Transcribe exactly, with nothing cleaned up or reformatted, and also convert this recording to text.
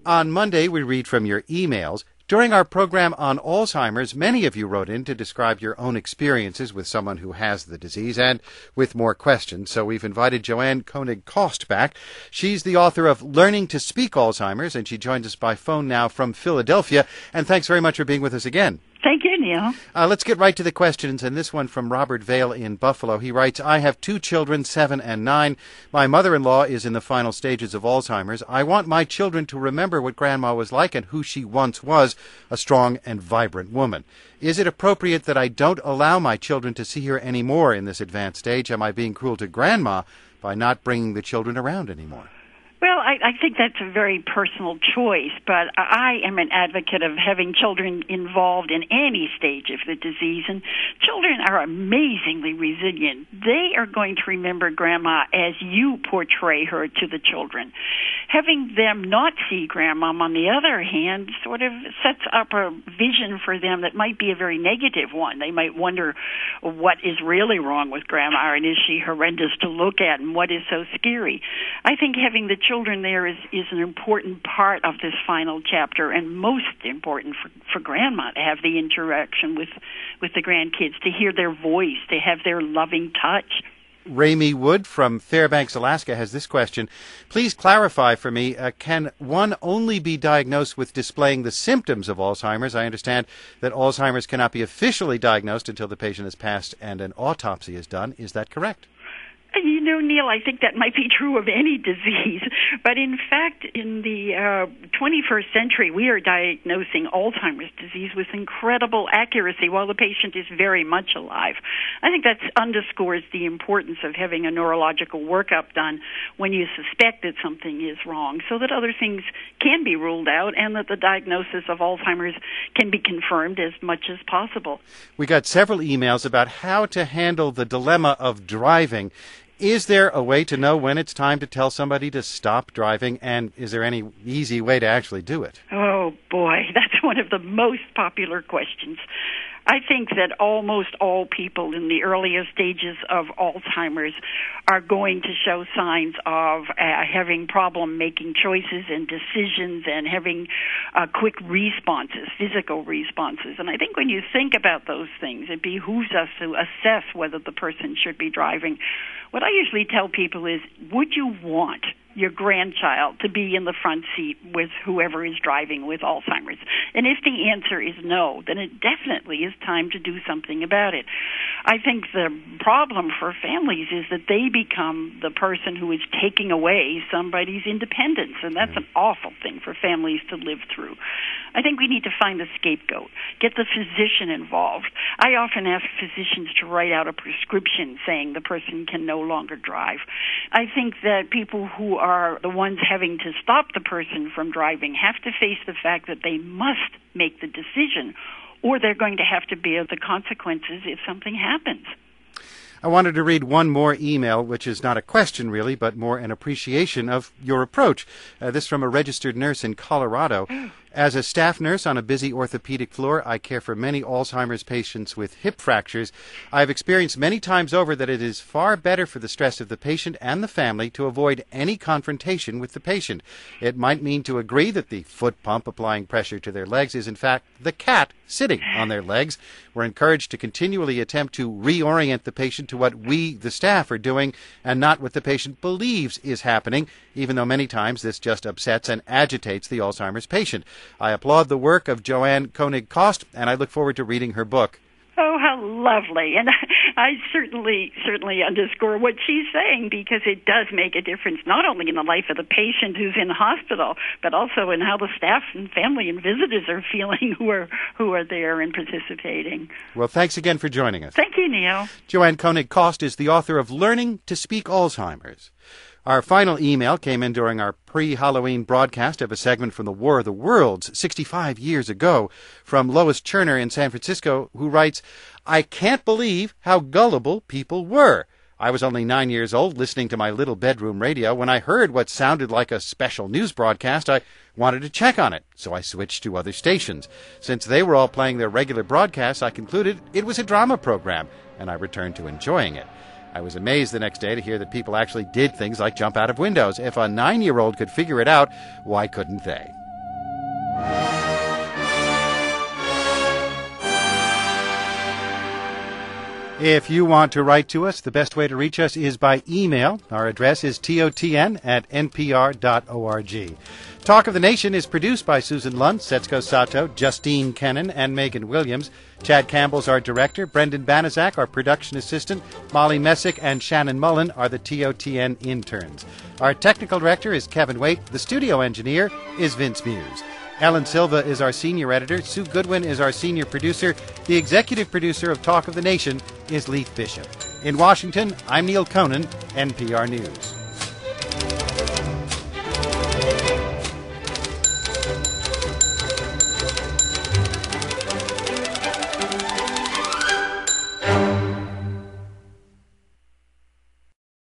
On Monday, we read from your emails. During our program on Alzheimer's, many of you wrote in to describe your own experiences with someone who has the disease and with more questions. So we've invited Joanne Koenig-Kost back. She's the author of Learning to Speak Alzheimer's, and she joins us by phone now from Philadelphia. And thanks very much for being with us again. Thank you, Neil. Uh, let's get right to the questions, and this one from Robert Vale in Buffalo. He writes, I have two children, seven and nine. My mother-in-law is in the final stages of Alzheimer's. I want my children to remember what Grandma was like and who she once was, a strong and vibrant woman. Is it appropriate that I don't allow my children to see her anymore in this advanced stage? Am I being cruel to Grandma by not bringing the children around anymore? Well, I, I think that's a very personal choice, but I am an advocate of having children involved in any stage of the disease, and children are amazingly resilient. They are going to remember Grandma as you portray her to the children. Having them not see Grandma, on the other hand, sort of sets up a vision for them that might be a very negative one. They might wonder what is really wrong with Grandma, and is she horrendous to look at, and what is so scary. I think having the children there is, is an important part of this final chapter, and most important for, for Grandma to have the interaction with, with the grandkids, to hear their voice, to have their loving touch. Ramey Wood from Fairbanks, Alaska has this question. Please clarify for me, uh, can one only be diagnosed with displaying the symptoms of Alzheimer's? I understand that Alzheimer's cannot be officially diagnosed until the patient has passed and an autopsy is done. Is that correct? You know, Neil, I think that might be true of any disease. But in fact, in the uh, twenty-first century, we are diagnosing Alzheimer's disease with incredible accuracy while the patient is very much alive. I think that underscores the importance of having a neurological workup done when you suspect that something is wrong, so that other things can be ruled out and that the diagnosis of Alzheimer's can be confirmed as much as possible. We got several emails about how to handle the dilemma of driving. Is there a way to know when it's time to tell somebody to stop driving, and is there any easy way to actually do it? Oh, boy, that's one of the most popular questions. I think that almost all people in the earliest stages of Alzheimer's are going to show signs of uh, having problem making choices and decisions and having uh, quick responses, physical responses. And I think when you think about those things, it behooves us to assess whether the person should be driving. What I usually tell people is, would you want your grandchild to be in the front seat with whoever is driving with Alzheimer's? And if the answer is no, then it definitely is time to do something about it. I think the problem for families is that they become the person who is taking away somebody's independence, and that's an awful thing for families to live through. I think we need to find the scapegoat, get the physician involved. I often ask physicians to write out a prescription saying the person can no longer drive. I think that people who are the ones having to stop the person from driving have to face the fact that they must make the decision, or they're going to have to bear the consequences if something happens. I wanted to read one more email, which is not a question really, but more an appreciation of your approach. Uh, this from a registered nurse in Colorado. As a staff nurse on a busy orthopedic floor, I care for many Alzheimer's patients with hip fractures. I have experienced many times over that it is far better for the stress of the patient and the family to avoid any confrontation with the patient. It might mean to agree that the foot pump applying pressure to their legs is in fact the cat sitting on their legs. We're encouraged to continually attempt to reorient the patient to what we, the staff, are doing and not what the patient believes is happening, even though many times this just upsets and agitates the Alzheimer's patient. I applaud the work of Joanne Koenig-Kost, and I look forward to reading her book. Oh, how lovely. And I certainly, certainly underscore what she's saying, because it does make a difference not only in the life of the patient who's in the hospital, but also in how the staff and family and visitors are feeling who are who are there and participating. Well, thanks again for joining us. Thank you, Neil. Joanne Koenig-Kost is the author of Learning to Speak Alzheimer's. Our final email came in during our pre-Halloween broadcast of a segment from the War of the Worlds sixty-five years ago from Lois Cherner in San Francisco, who writes, I can't believe how gullible people were. I was only nine years old listening to my little bedroom radio. When I heard what sounded like a special news broadcast, I wanted to check on it, so I switched to other stations. Since they were all playing their regular broadcasts, I concluded it was a drama program, and I returned to enjoying it. I was amazed the next day to hear that people actually did things like jump out of windows. If a nine-year-old could figure it out, why couldn't they? If you want to write to us, the best way to reach us is by email. Our address is totn at n p r dot org. Talk of the Nation is produced by Susan Lund, Setsuko Sato, Justine Kennan, and Megan Williams. Chad Campbell's our director. Brendan Banaszak, our production assistant. Molly Messick and Shannon Mullen are the T O T N interns. Our technical director is Kevin Waite. The studio engineer is Vince Muse. Ellen Silva is our senior editor. Sue Goodwin is our senior producer. The executive producer of Talk of the Nation is Leith Bishop. In Washington, I'm Neil Conan, N P R News.